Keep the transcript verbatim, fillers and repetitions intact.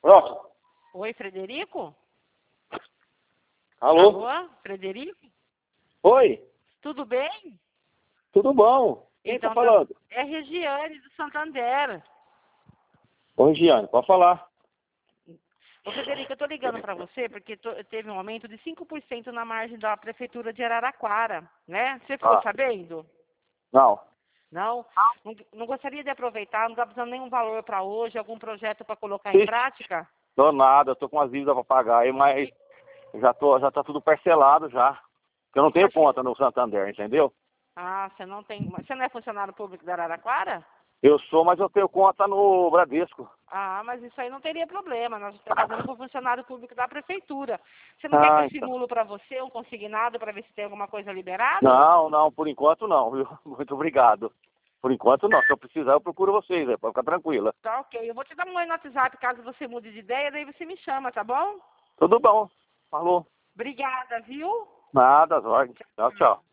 Pronto. Oi, Frederico? Alô? Alô, Frederico? Oi, Tudo bem? tudo bom? Quem Então, tá falando? é Regiane do Santander. Oi, Giane, pode falar. Ô, Frederico, eu tô ligando para você porque to- teve um aumento de cinco por cento na margem da Prefeitura de Araraquara, né? Você ficou Ah, sabendo? não. Não? Não, não gostaria de aproveitar, não tá precisando nenhum valor para hoje, algum projeto para colocar em Ixi, prática? tô nada, eu tô com as dívidas pra pagar aí, mas já, tô, já tá tudo parcelado já. Porque eu não tenho Mas, conta no Santander, entendeu? ah, você não tem, mas você não é funcionário público da Araraquara? Eu sou, mas eu tenho conta no Bradesco. Ah, mas isso aí não teria problema. Nós estamos fazendo com o funcionário público da prefeitura. Você não quer que Ah, eu então. simulo para você um consignado para ver se tem alguma coisa liberado? Não, não, por enquanto não, viu? Muito obrigado. Por enquanto não, se eu precisar eu procuro vocês, é, pode ficar tranquila. Tá ok. Eu vou te dar um oi no WhatsApp caso você mude de ideia, daí você me chama, tá bom? Tudo bom, falou. Obrigada, viu? Nada, as ordens. Tchau, tchau.